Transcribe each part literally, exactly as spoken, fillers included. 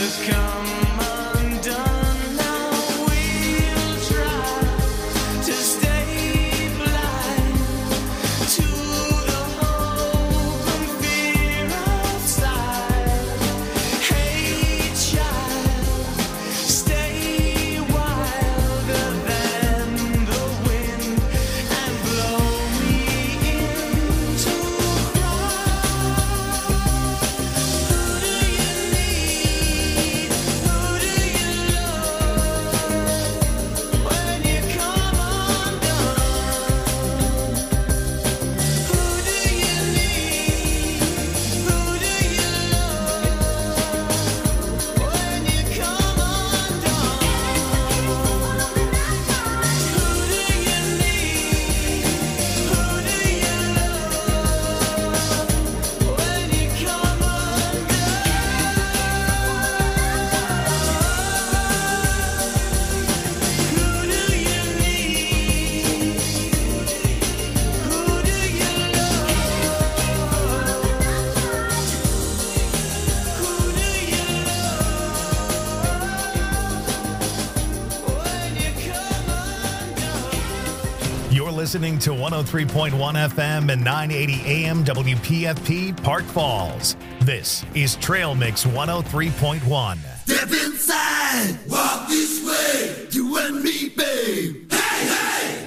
Listening to one oh three point one F M and nine eighty A M W P F P Park Falls. This is Trail Mix one oh three point one. Step inside, walk this way, you and me, babe. Hey, hey!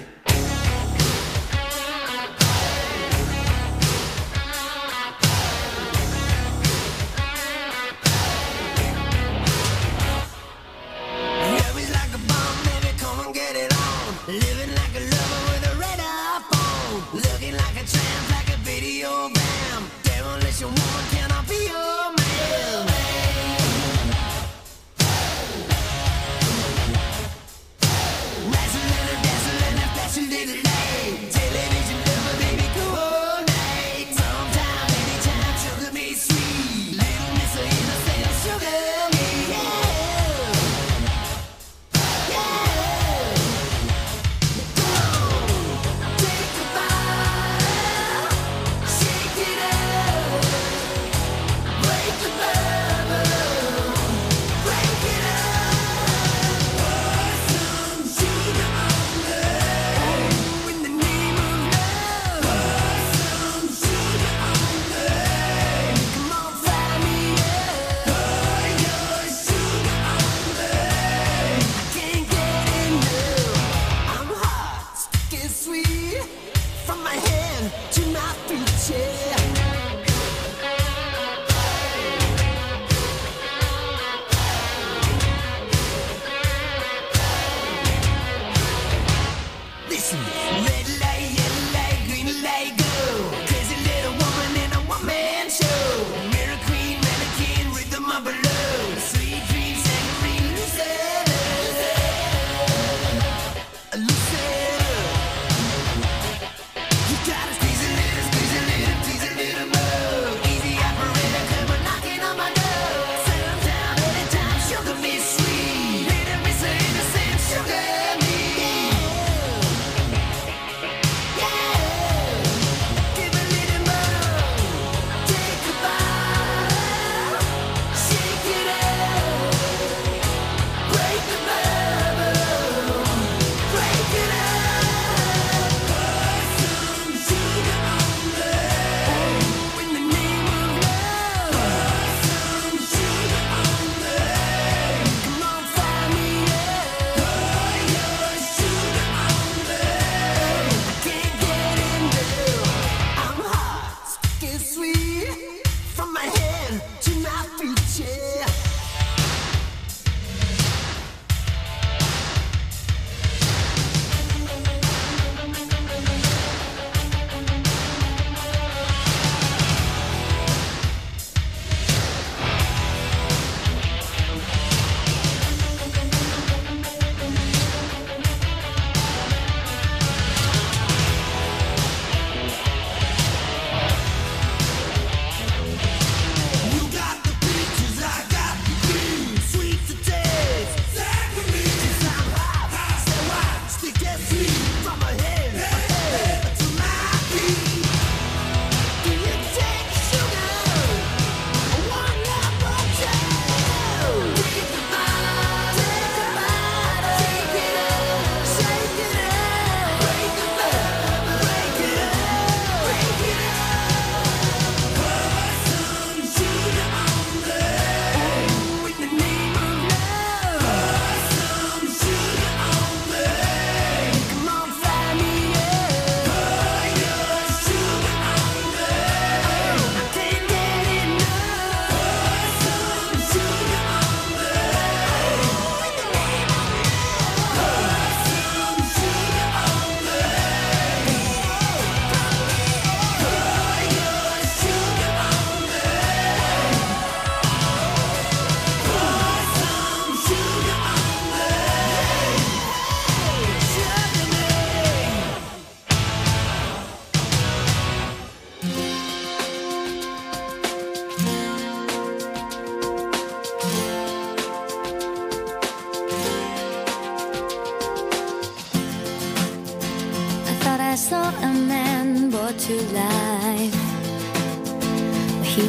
Dazzling, dazzling.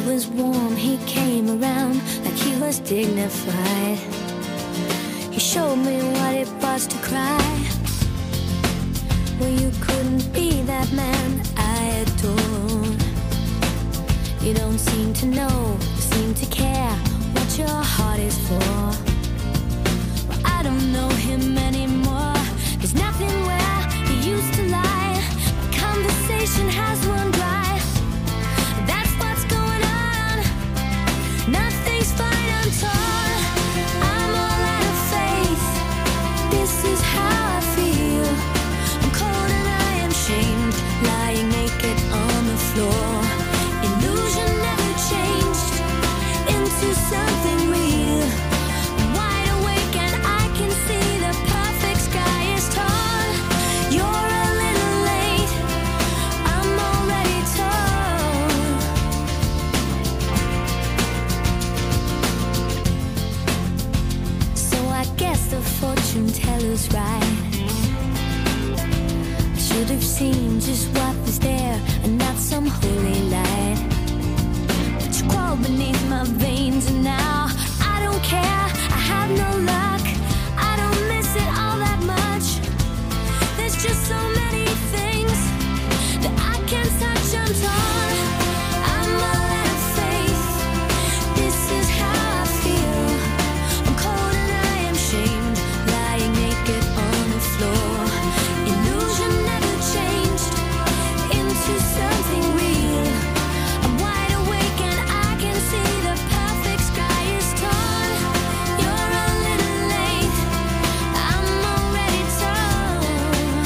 was warm, he came around like he was dignified. He showed me what it was to cry. Well, you couldn't be that man I adored. You don't seem to know, seem to care what your heart is for. Well, I don't know him anymore. There's nothing where he used to lie. My conversation has run dry. That's what's going on. Nothing's fine, I'm torn. I'm all out of faith. This is how I feel. I'm cold and I am shamed, lying naked on the floor. Illusion never changed into something real. I'm wide awake and I can see the perfect sky is torn. You're a little late, I'm already torn. So I guess the fortune teller's right. I should have seen just what was there and not some holy light. But you crawl beneath my veins and now I don't care, I have no luck. I don't miss it all that much. There's just so many things that I can't touch, I'm torn. I'm all out of faith. This is how I feel. I'm cold and I am shamed, lying naked on the floor. Illusion never changed into something real. I'm wide awake and I can see the perfect sky is torn. You're a little late, I'm already torn.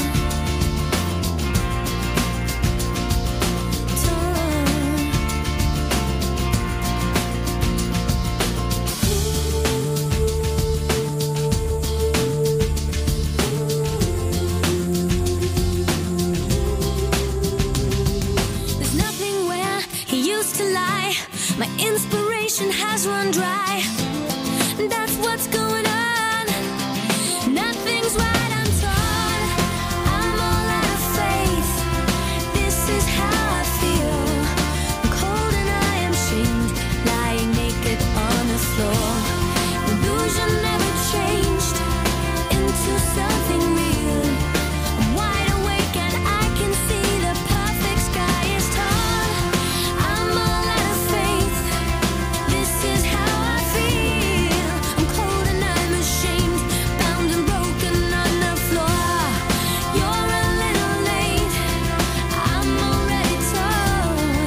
There's nothing where he used to lie. My inspiration has run dry. That's what's going on. Nothing's right, I'm torn. I'm all out of faith. This is how I feel. I'm cold and I am shamed, lying naked on the floor. Illusion never changed into something real. I'm wide awake and I can see the perfect sky is torn. I'm all out of faith. This is how I feel. I'm cold and I'm ashamed, bound and broken on the floor. You're a little late, I'm already torn.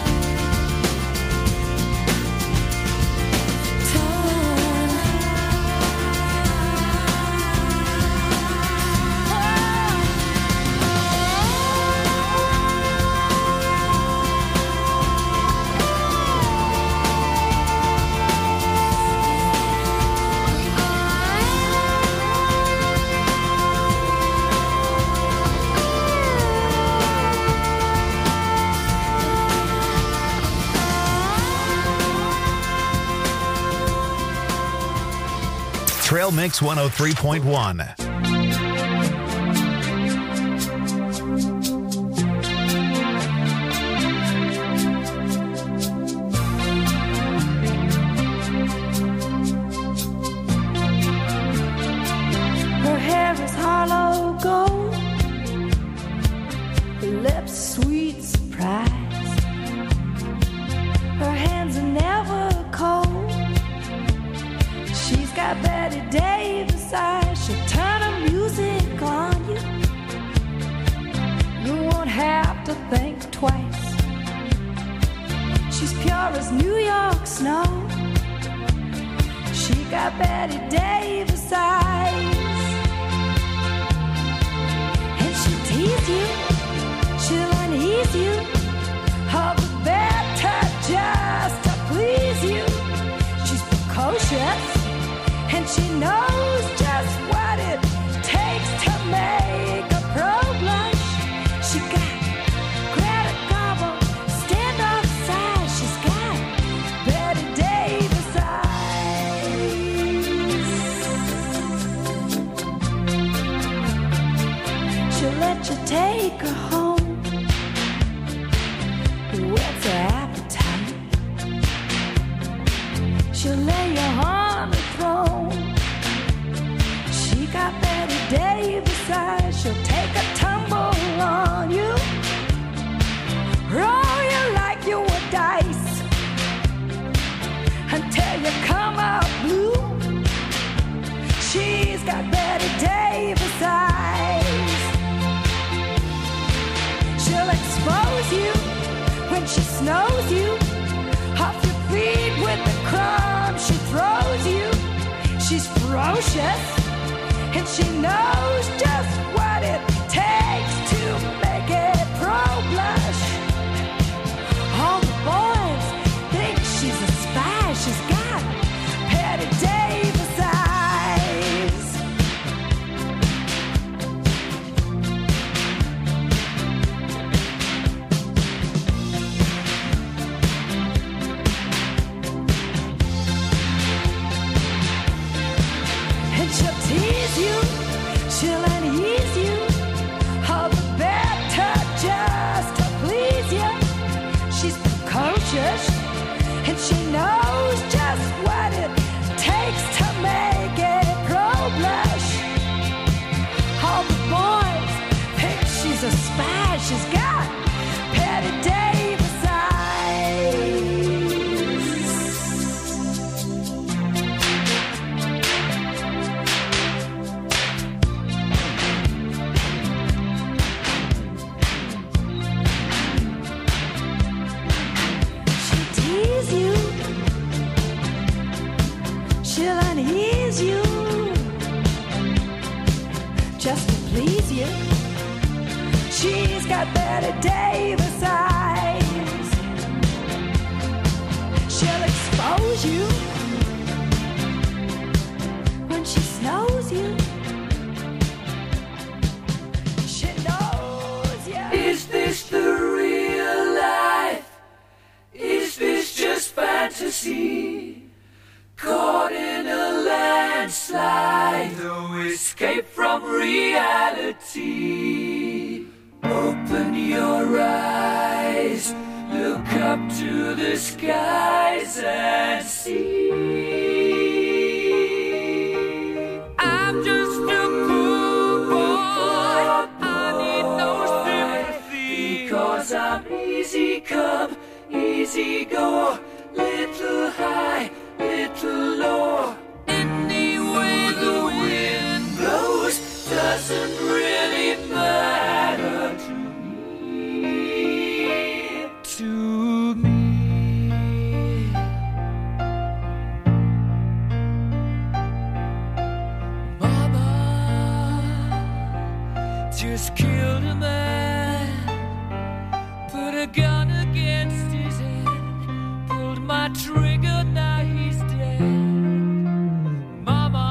Trail Mix one oh three point one. Her hair is hollow gold, her lips sweet surprise. Her hands are never cold. She's got Betty Davis eyes. She'll turn her music on you. You won't have to think twice. She's pure as New York snow. She got Betty Davis eyes. And she'll tease you, she'll unease you, all the better just to please you. She's precocious, and she knows just what it takes to make a pro blush. She got Greta Garbo, stand off side. She's got Betty Davis eyes. She'll let you take her home. Whet's her appetite? she'll lay you on the throne. She got Betty Davis eyes, she'll take a tumble on you, roll you like you were dice until you come out blue. She's got Betty Davis eyes. She'll expose you when she snows you off your feet with the crumbs she throws you. She's ferocious and she knows just what it takes to make a pro blush. All the boys think she's a spy. She's got Betty Davis eyes. And she'll tease you, she'll unease you, all the better just to please you. She's precocious and she knows just what it takes to make a pro blush. All the boys think she's a spy. She's got Betty Davis eyes. She'll tease you, she'll unease you, just to please you. She's got Betty Davis eyes. She'll expose you when she snows you. She knows you. Is this the real life? Is this just fantasy? Caught in a landslide, no escape from reality. Open your eyes, look up to the skies and see. I'm just a poor boy, I need no sympathy, because I'm easy come, easy go, little high, little low. Any way the wind blows doesn't really matter to me, to me. Mama just killed a man, put a gun against his head, pulled my trigger, now he's dead. Mama,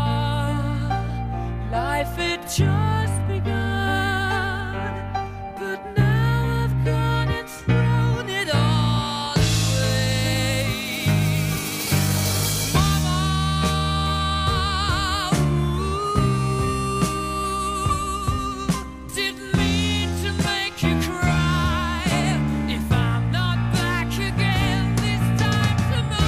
life had just begun, but now I've gone and thrown it all away. Mama, ooh, didn't mean to make you cry. If I'm not back again this time tomorrow,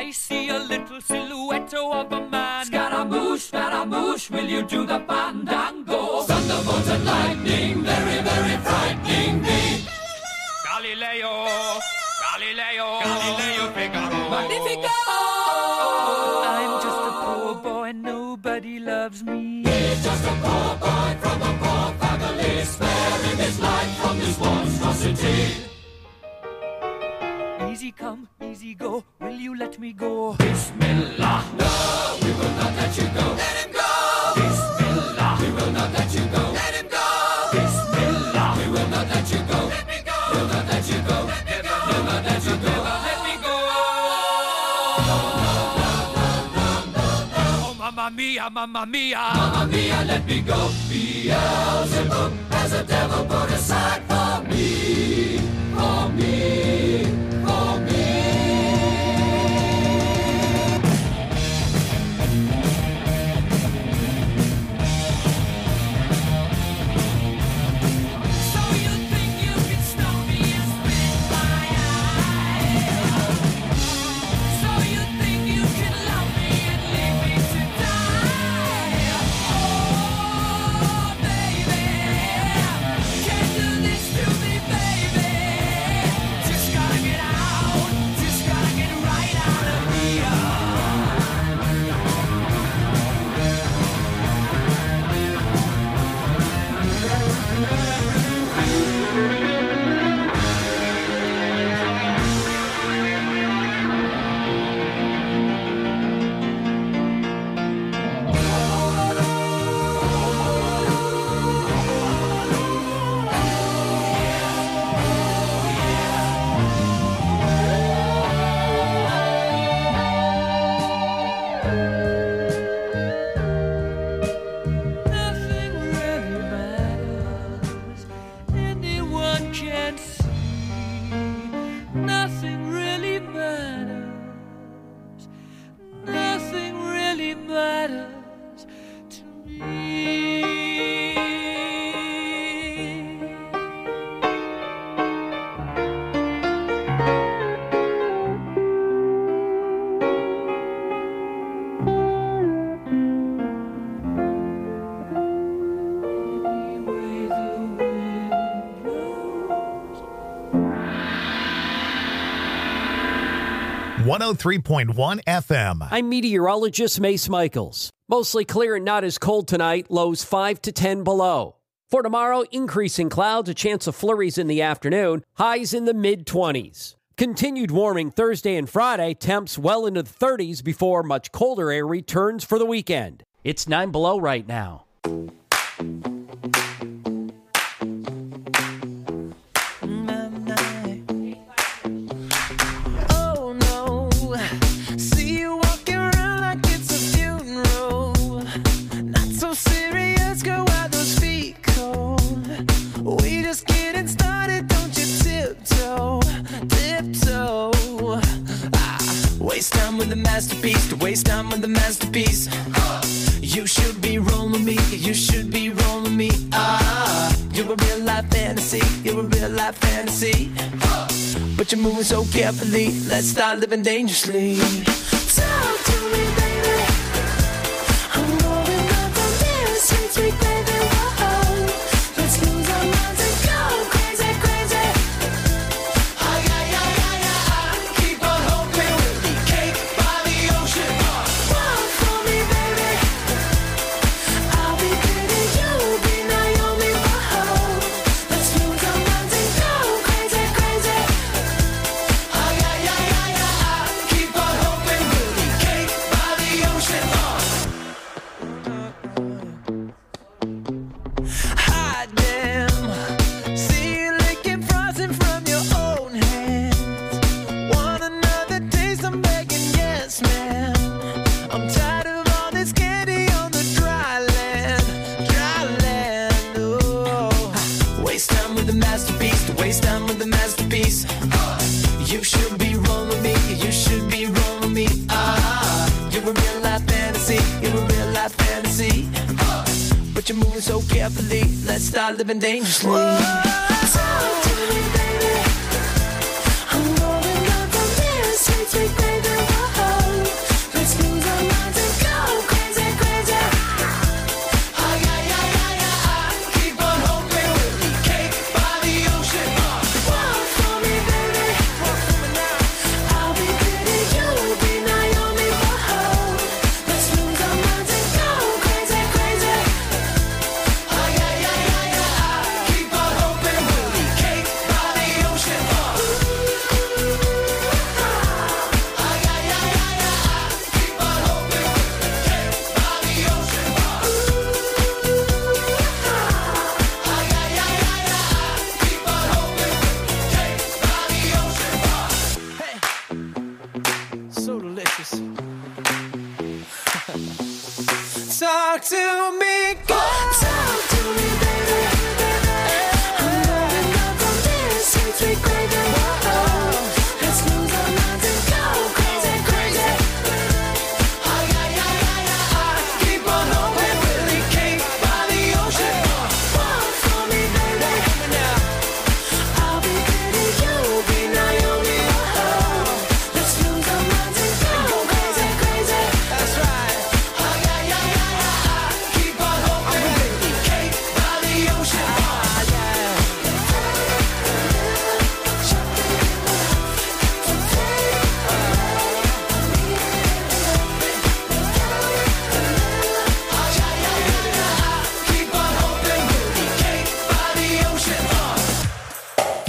I see a little silhouette of a man. Scaramouche, Scaramouche, will you do the fandango? Thunderbolt and lightning, very, very frightening me. Galileo, Galileo, Galileo Figaro. Magnifico! I'm just a poor boy, nobody loves me. He's just a poor boy from a poor family, sparing his life from this monstrosity. Easy come, easy go, will you let me go? Bismillah, no, we will not let you go. Let him go! Bismillah, we will not let you go. Let him go! Bismillah, we will not let you go. Let me go! We'll not let you go. Let me go! We'll not let you go. Let me go! Oh, mamma mia, mamma mia, mamma mia, let me go. Beelzebub has a devil put aside for me, for me, for me. one oh three point one F M. I'm meteorologist Mace Michaels. Mostly clear and not as cold tonight, lows five to ten below. For tomorrow, increasing clouds, a chance of flurries in the afternoon, highs in the mid-twenties. Continued warming Thursday and Friday, temps well into the thirties before much colder air returns for the weekend. It's nine below right now. Masterpiece, to waste time with the masterpiece. Uh, you should be rolling me, you should be rolling me. Ah, you're a real life fantasy, you're a real life fantasy. Uh, but you're moving so carefully, let's start living dangerously. Talk to me, baby. I'm rolling up from there, sweet, sweet baby. Whoa, let's lose our minds and go crazy, crazy. Ay, ay, ay, ay, ay. Keep on hoping we'll be cake by the ocean. Walk for me, baby. I'll be pretty, you'll be Naomi. Whoa, let's lose our minds and go crazy, crazy. Ay, ay, ay, ay, ay. Keep on hoping we'll be cake by the ocean. Hot damn, see you licking frosting from your own hands. Want another taste? I'm begging, yes, man. I'm tired of all this candy on the dry land, dry land. Oh, waste time with the masterpiece, to waste time with the masterpiece. Uh, you should be rolling me, you should be rolling me. Ah, you're a real life fantasy, you're a real life fantasy. Uh, but you're moving so carefully, let's start living dangerously. Talk to me, baby. I'm rolling up from there, sweet, sweet baby. Whoa, delicious. Talk to me, girl. Talk to me, baby. I'm moving up from this sweet, sweet crazy. Whoa, let's lose our minds and go crazy, crazy. Oh, yeah, yeah, yeah, yeah. I keep on hoping Willie came by the ocean. Walk for me, baby. I'll be Betty, you'll be Naomi. Oh, let's lose our minds and go crazy, crazy. That's right. Oh, yeah, yeah, yeah, yeah. I keep on hoping Willie came by the ocean. Oh, yeah. Keep on hoping Willie came by the ocean. Oh.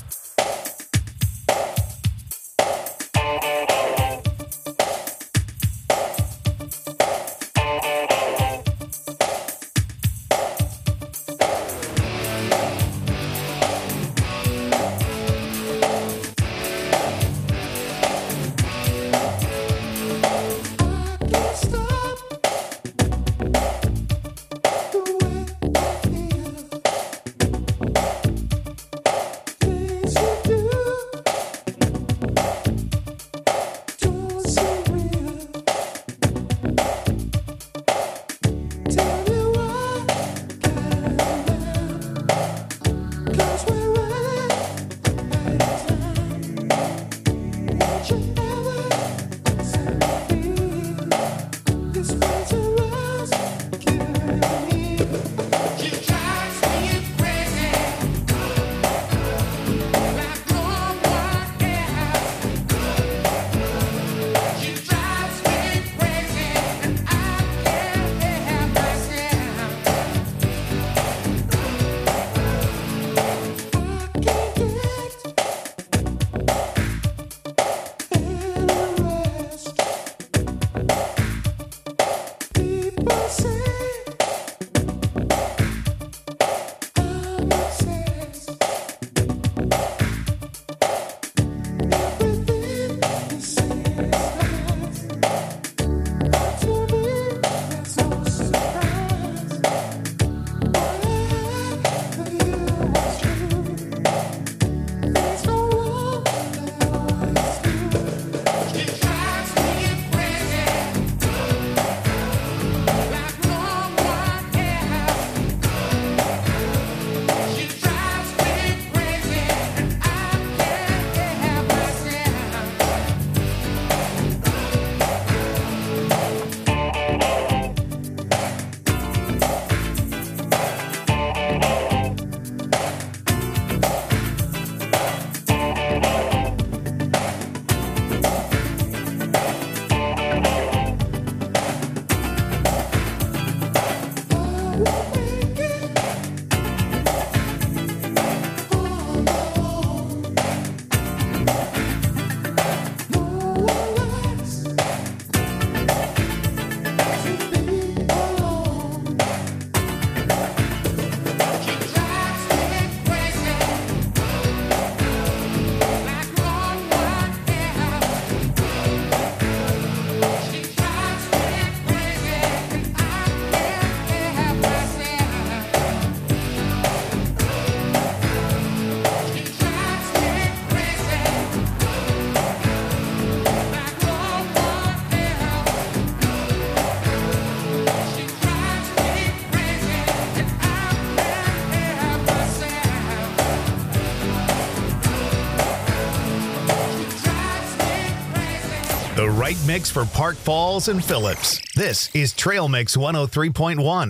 The right mix for Park Falls and Phillips. This is Trail Mix one oh three point one.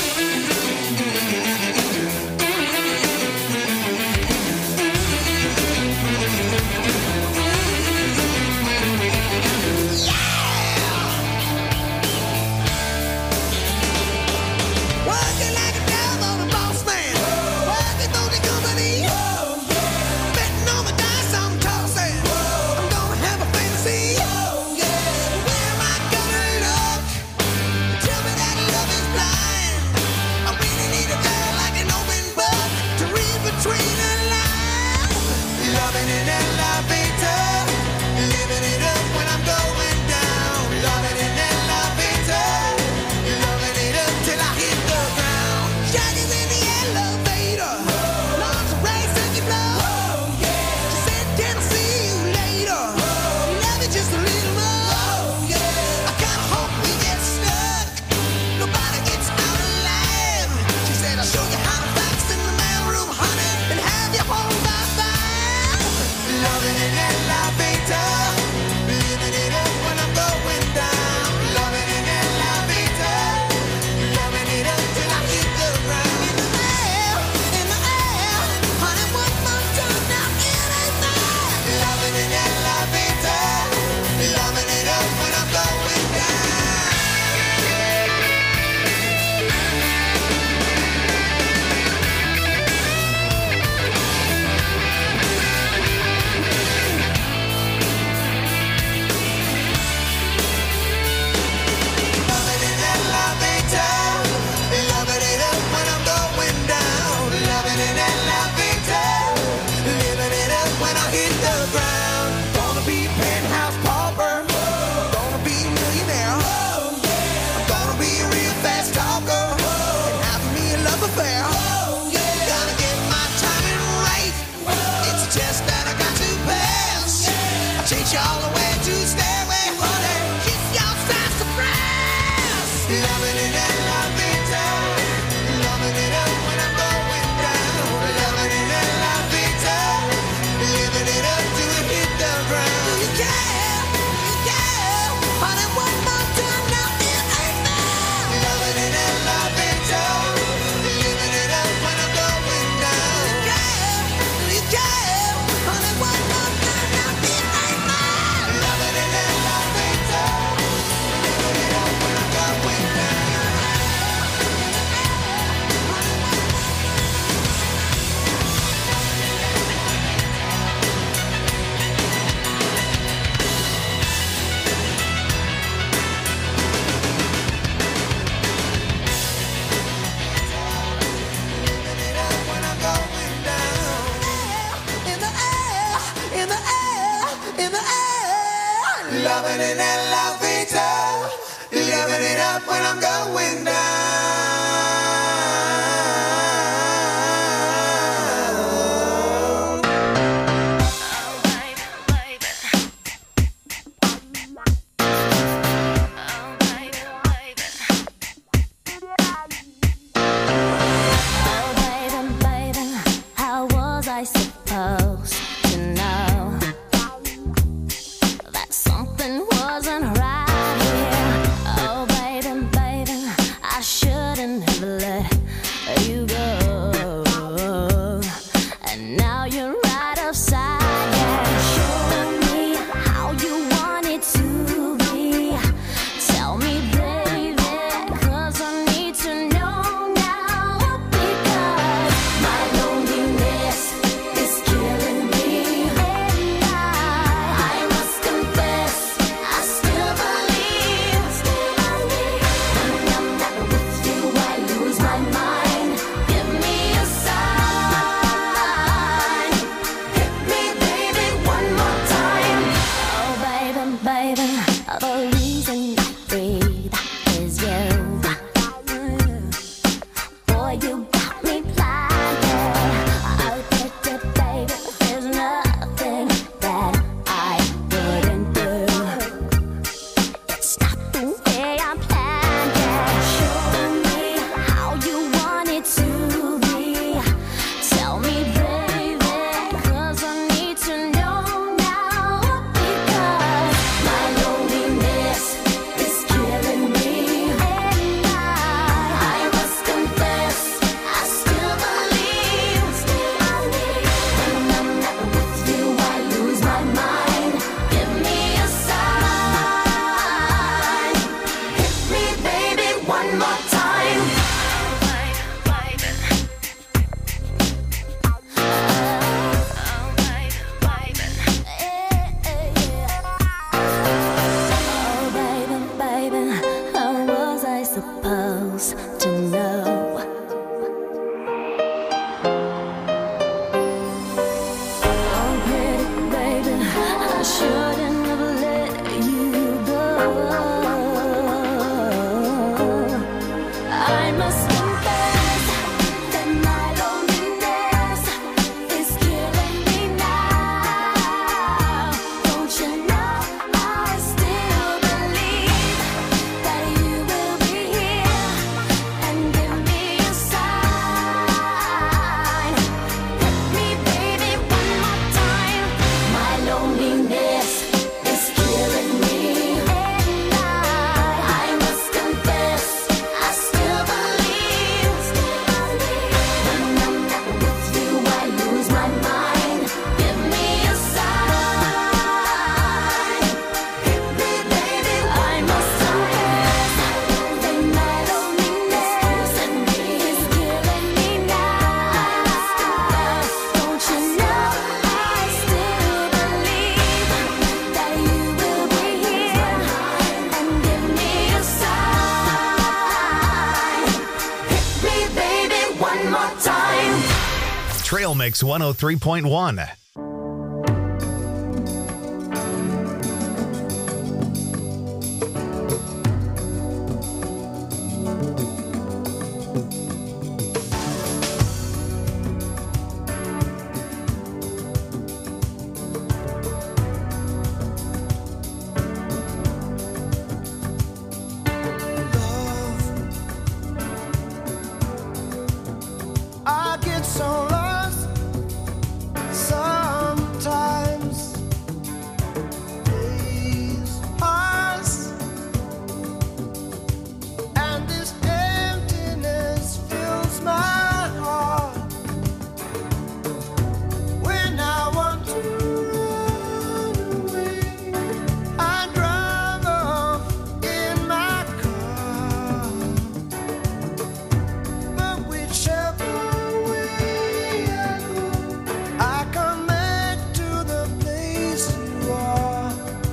Working like a dog on a boss man. Working for the company. Betting on the dice I'm tossing. I'm gonna have a fantasy. Where am I gonna look? Tell me that love is blind. Trail Mix one oh three point one. I get so lost sometimes. Days pass, and this emptiness fills my heart. When I want to run away, I drive off in my car. But whichever I come back to the place you are.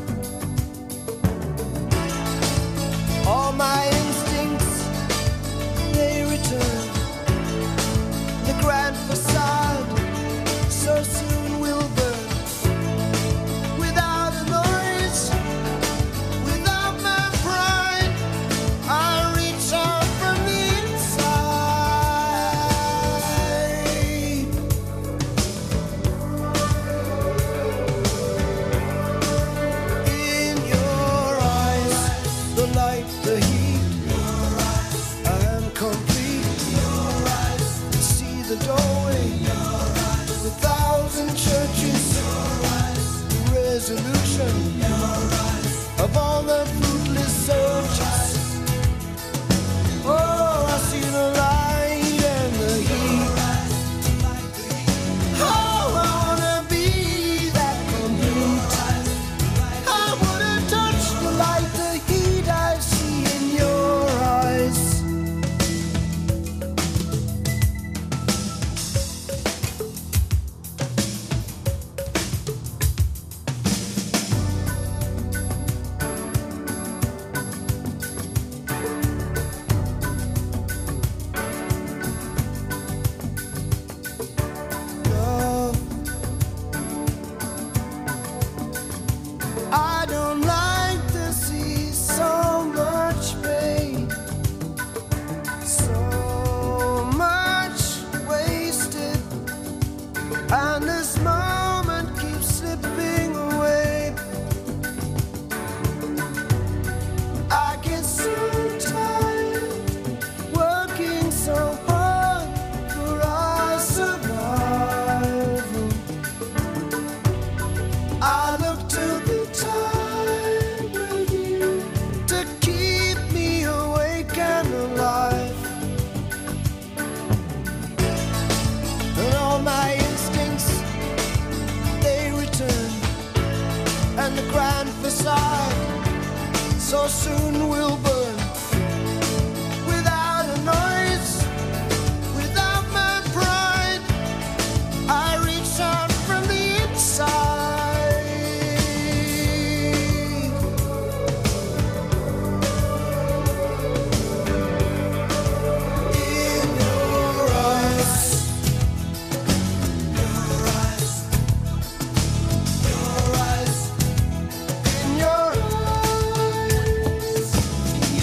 All my instincts, they return. The grand facade so soon will burn. Without a noise, without my pride, I reach out from the inside. In your eyes, the light, the heat, I am complete. See the doorway, the thousand churches, the resolution of all the fruitless searches. Oh, I see the light and the heat. Oh, I wanna be that complete. I wanna touch the light, the heat I see in your eyes. Love, I don't like to see so much pain, so much wasted, and this moment keeps slipping away. I get so tired working so hard for our survival. I look to the time with you to keep me awake and alive. And all my instincts, they return. And the grand facade so soon will burn. Without a noise, without my pride, I reach out from the inside. In your eyes, your eyes, your eyes, in your eyes,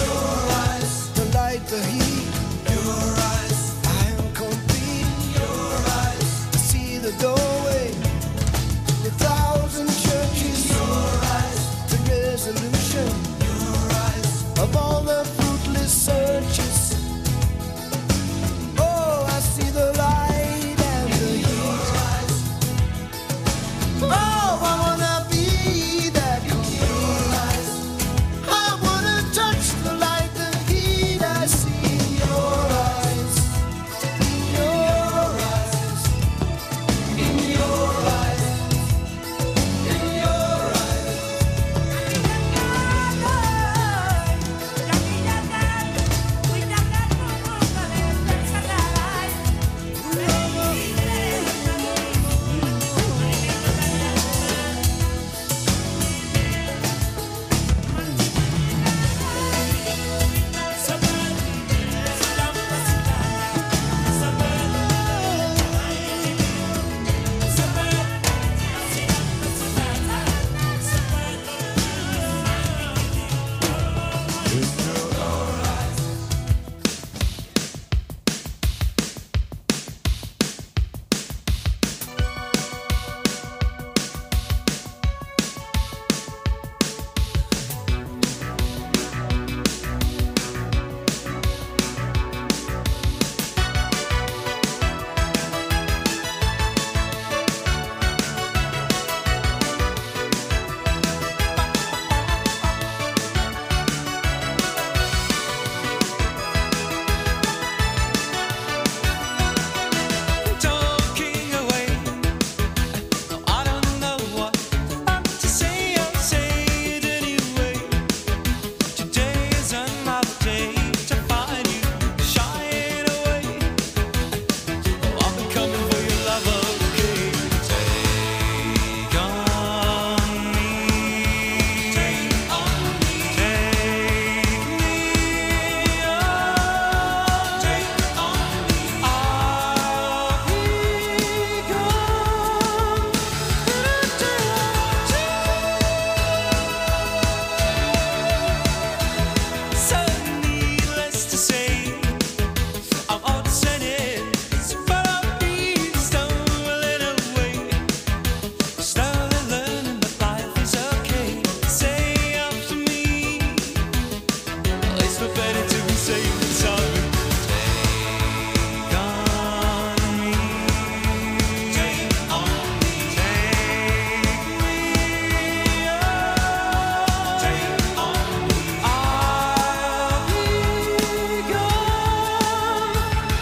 better to be safe than sorry. Take on me. Take on me. Take me. Oh, take on me. I'll be gone.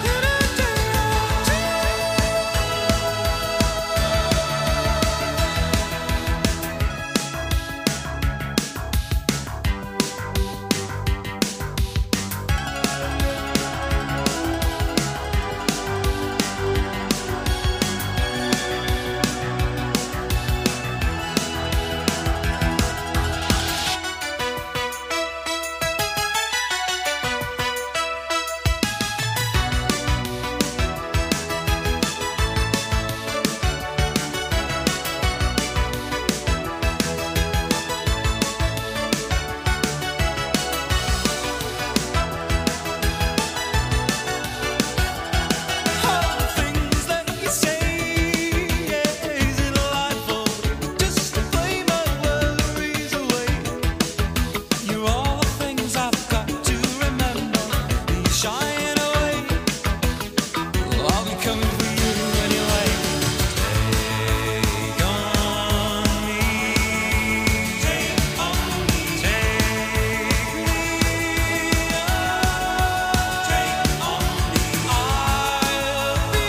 All the things that you say, yeah, is it delightful? Just to play my worries away. You're all the things I've got to remember. You shine away. Well, I'll be coming for you anyway. Take on me. Take on me. Take me. Oh, take on me. I'll be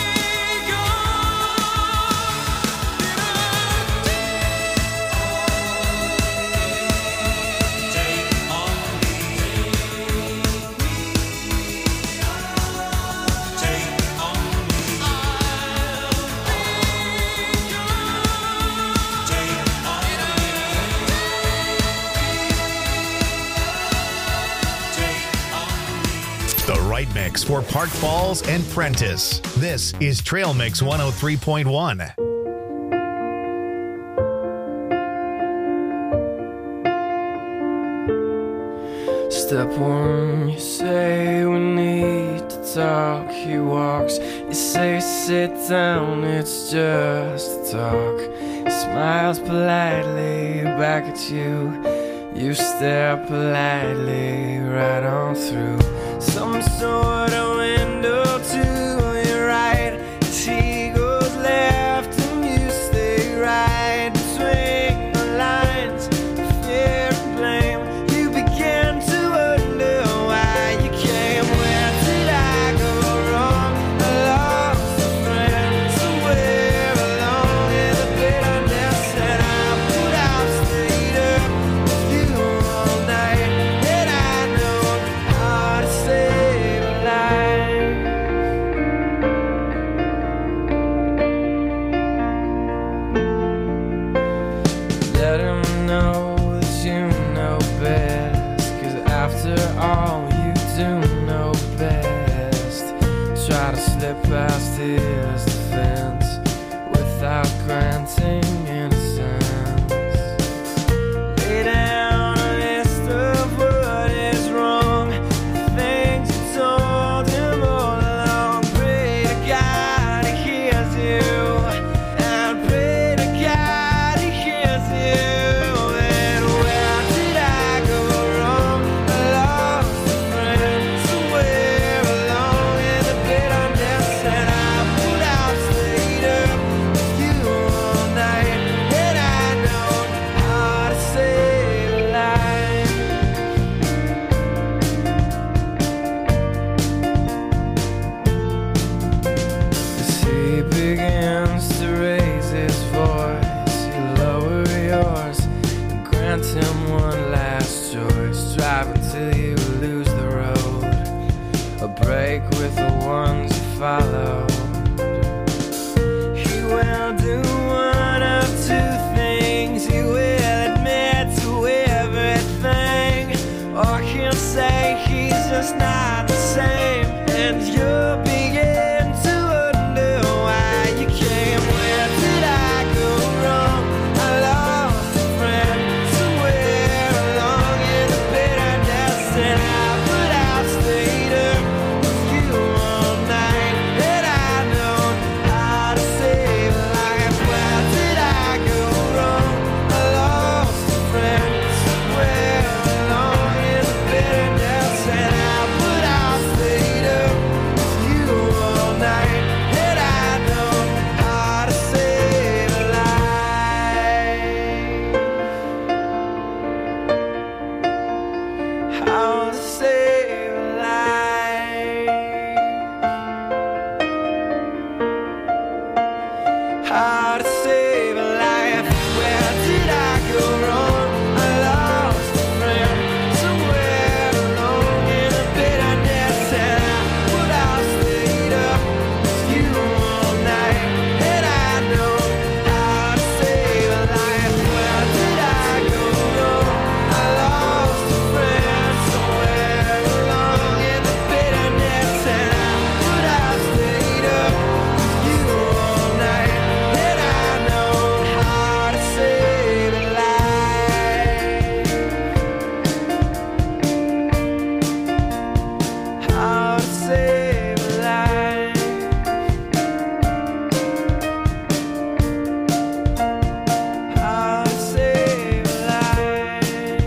gone. Take on me. Take on me. The right mix for Park Falls and Prentice. This is Trail Mix one oh three point one. Step one, you say we need to talk. He walks, you say sit down, it's just talk. He smiles politely back at you. You stare politely right on through some sort of window to your right. As he goes left and you stay right between the lines of fear and blame. You begin to wonder why you came. Where did I go wrong? I lost a friend somewhere along in the bitterness, and I put out stayed up with you all night. And I know how to save a life. Let him know that you know best, 'cause after all you do know best. Try to slip past his defense without granting innocence. Lay down a list of what is wrong, the things you told him all along. Pray to God he hears you, and pray to God he hears you. And where did I go wrong? I lost a friend somewhere along in the bitterness, and I put out stayed up with you all night. And I know how to save a life. As he begins to raise his voice, you lower yours and grant him one last choice. Drive until you lose the road, a break with the ones you follow. He will do one of two things. He will admit to everything, or he'll say he's just not the same. And you'll begin to wonder why you came. Where did I go wrong? I lost a friend somewhere along in the bitterness, and I put out stayed up with you all night. And I know how to save a life. Where did I go wrong? I lost a friend somewhere along in the bitterness, how to save a life, how to save a life. Where did I go wrong? I lost a friend somewhere along in a bitterness, and I would have stayed up with you all night. And I know how to save a life. Where did I go wrong? I lost a friend somewhere along in the bitterness, and I would have stayed up with you all night. And I know how to save a life, how to save a life, how to save a life.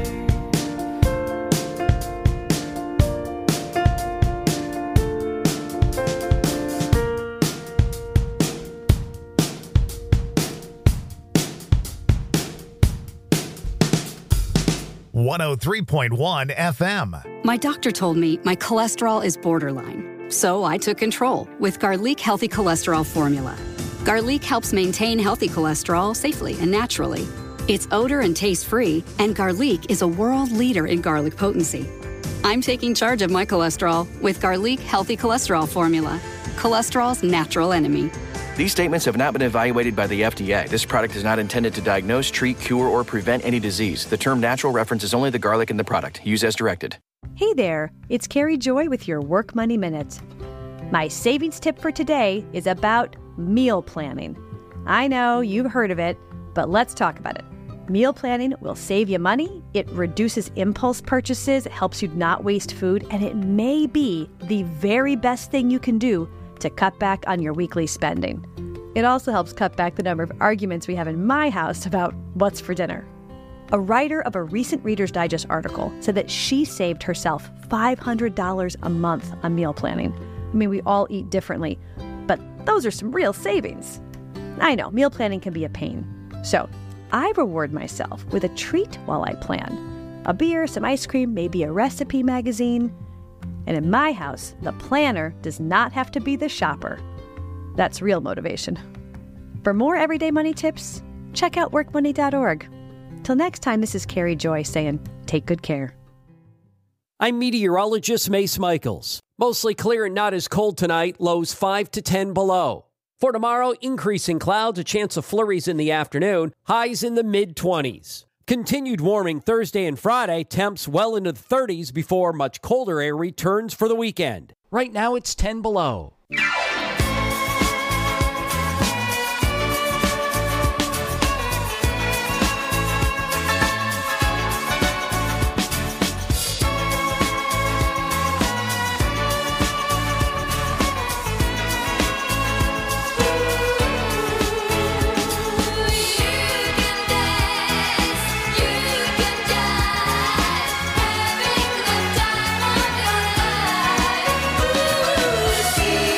one oh three point one F M. My doctor told me my cholesterol is borderline, so I took control with Garlic Healthy Cholesterol Formula. Garlic helps maintain healthy cholesterol safely and naturally. It's odor and taste-free, and Garlic is a world leader in garlic potency. I'm taking charge of my cholesterol with Garlic Healthy Cholesterol Formula, cholesterol's natural enemy. These statements have not been evaluated by the F D A. This product is not intended to diagnose, treat, cure, or prevent any disease. The term natural references only the garlic in the product. Use as directed. Hey there, it's Carrie Joy with your Work Money Minute. My savings tip for today is about meal planning. I know you've heard of it, but let's talk about it. Meal planning will save you money, it reduces impulse purchases, it helps you not waste food, and it may be the very best thing you can do to cut back on your weekly spending. It also helps cut back the number of arguments we have in my house about what's for dinner. A writer of a recent Reader's Digest article said that she saved herself five hundred dollars a month on meal planning. I mean, we all eat differently, but those are some real savings. I know, meal planning can be a pain. So I reward myself with a treat while I plan. A beer, some ice cream, maybe a recipe magazine. And in my house, the planner does not have to be the shopper. That's real motivation. For more everyday money tips, check out work money dot org. Till next time, this is Carrie Joy saying, take good care. I'm meteorologist Mace Michaels. Mostly clear and not as cold tonight, lows five to ten below. For tomorrow, increasing clouds, a chance of flurries in the afternoon, highs in the mid-twenties. Continued warming Thursday and Friday, temps well into the thirties before much colder air returns for the weekend. Right now it's ten below. See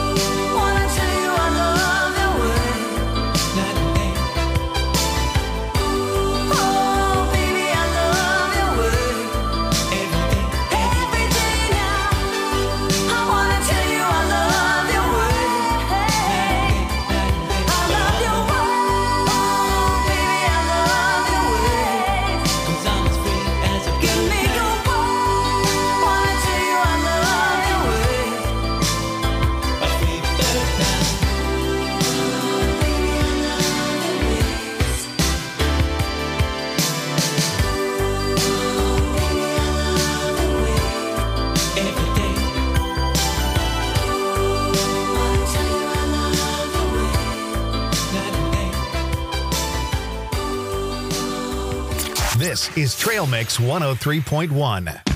Wanna tell you I love your way. Oh, baby, I love your way. Every day now, I wanna tell you I love your way. I love your way. Oh, baby, I love your way. 'Cause I'm as free as a bird. Give me your word. Wanna tell you I love your way. A free bird now. Oh, baby, I love your ways. Oh, baby, I love your ways. Every day. Wanna tell you I love your ways. Night and day. This is Trail Mix one oh three point one.